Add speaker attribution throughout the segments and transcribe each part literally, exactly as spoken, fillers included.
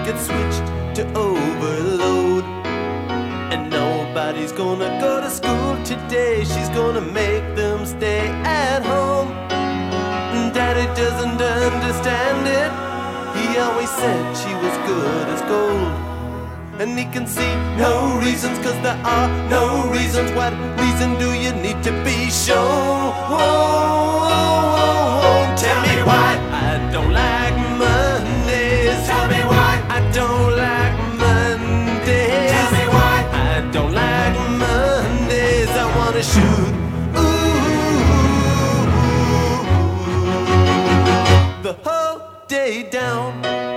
Speaker 1: get switched to overload. And nobody's gonna go to school today. She's gonna make them stay at home. Daddy doesn't understand it. He always said she was good as gold. And he can see no reasons, cause there are no reasons. What reason do you need to be shown? Tell me why I don't like Mondays. Tell me why I don't like Mondays. Tell me why I don't like Mondays. I wanna shoot ooh the whole day down.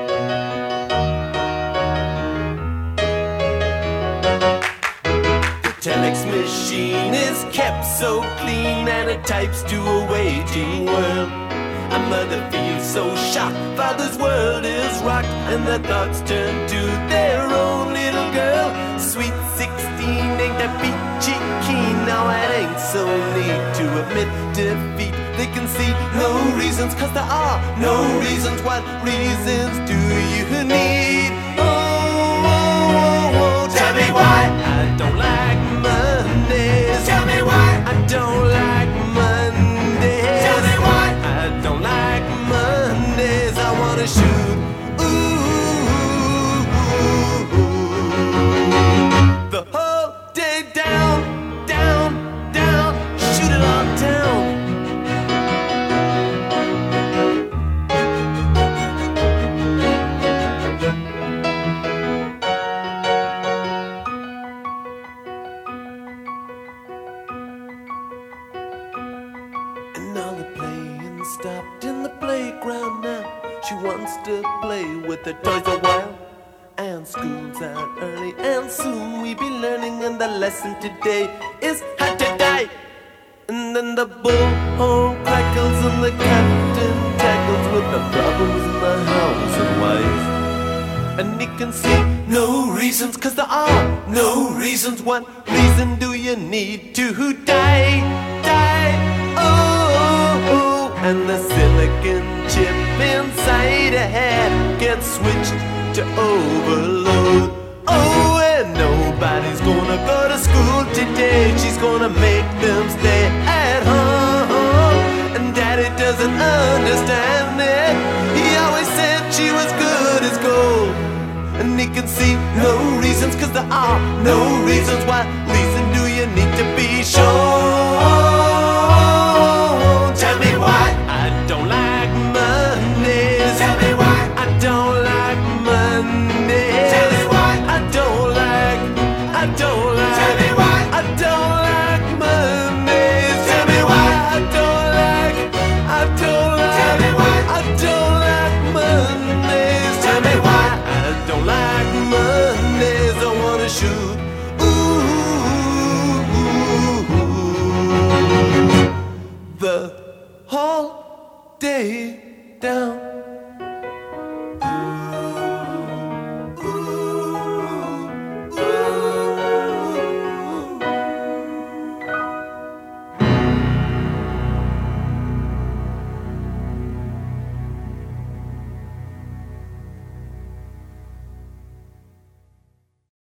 Speaker 1: Telex machine is kept so clean, and it types to a waging world. A mother feels so shocked, father's world is rocked, and their thoughts turn to their own little girl. Sweet sixteen, ain't that peachy keen? Now it ain't so neat to admit defeat. They can see no reasons, cause there are no reasons. What reasons do you need? Oh, oh, oh, oh. Tell me why I don't like Mondays. Tell me why I don't like Mondays. Tell me why I don't like Mondays. I wanna shoot ooh the whole day down, down, down. Shoot it all down. Stopped in the playground now. She wants to play with her toys a while. And school's out early, and soon we be learning. And the lesson today is how to die. And then the bullhorn crackles, and the captain tackles with the problems in the house and wife. And he can see no reasons, cause there are no reasons. What reason do you need to die? Die, oh, oh. And the silicon chip inside her head gets switched to overload. Oh, and nobody's gonna go to school today. She's gonna make them stay at home. And daddy doesn't understand it. He always said she was good as gold. And he can see no reasons, cause there are no reasons. What reason do you need to be shown? Tell me why I don't like Mondays. Tell me why I don't like Mondays. Tell me why I don't like, I don't